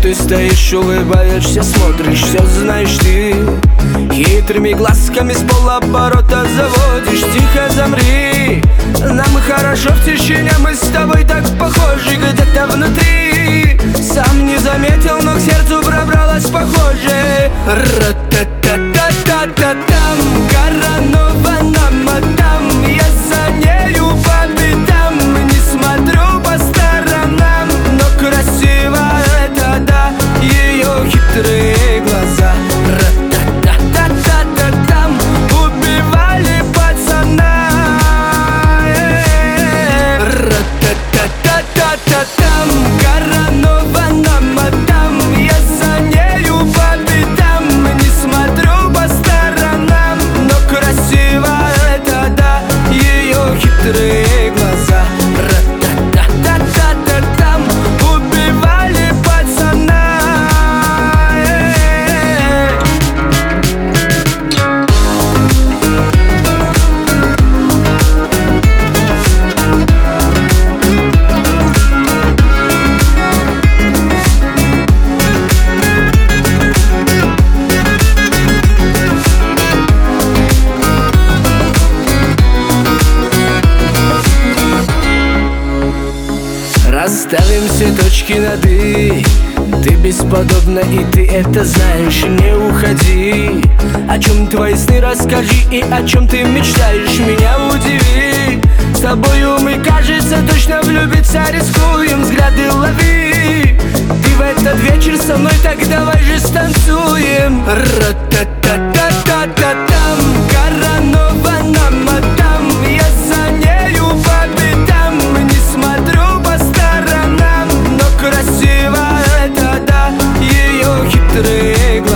ты стоишь, улыбаешься, смотришь, все знаешь ты. Хитрыми глазками с полоборота заводишь. Тихо замри, нам хорошо в тишине, мы с тобой так похожи где-то внутри. Сам не заметил, но к сердцу пробралась похоже. Ра-та-та-та-та-та-там, коронована мадам, я за нею по пятам, не смотрю по сторонам, но красиво это да, ее хитрые глаза. Ра-та-та-та-та-та-там, убивали пацана. Ра-та-та-та-та-та-там, коронована мадам, я за нею по пятам, не смотрю по сторонам, но красиво это да, ее хитрые глаза. Ра-та-та-та-та-та-там, убивали пацана. Расставим все точки над «и». Ты бесподобна, и ты это знаешь. Не уходи. О чем твои сны расскажи, и о чем ты мечтаешь, меня удиви. С тобою мы, кажется, точно влюбиться рискуем. Взгляды лови. Ты в этот вечер со мной, так давай же станцуем. Ра-та-та-та-та-та-там, коронована мадам, я за нею по пятам, не смотрю по сторонам, но красиво это да, ее хитрые